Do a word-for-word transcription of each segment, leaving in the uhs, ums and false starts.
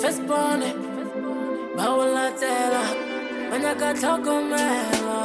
firstborn, Baulatela, Manaka Tocomelo.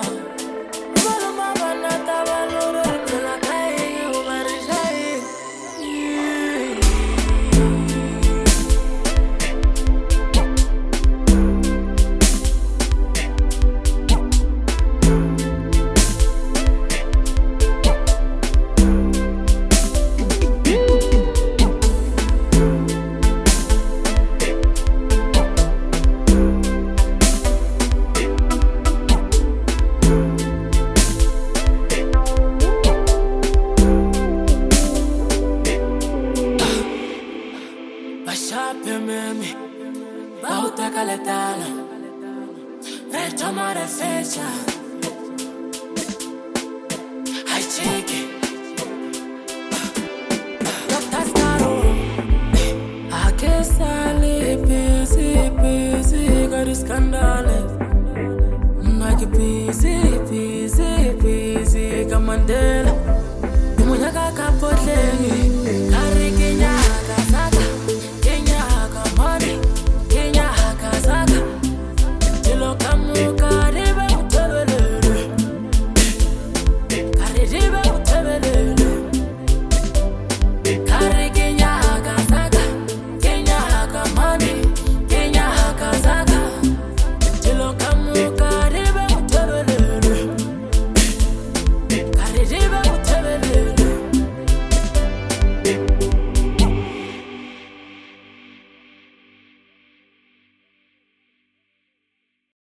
Mimi, bauteka letala, retomare fecha. I take it. Doctor Staro, I guess I live busy, busy, got a scandal. Like busy, busy, busy, Kamandela. Munyaka kapotleni, kari kinyaka saka. River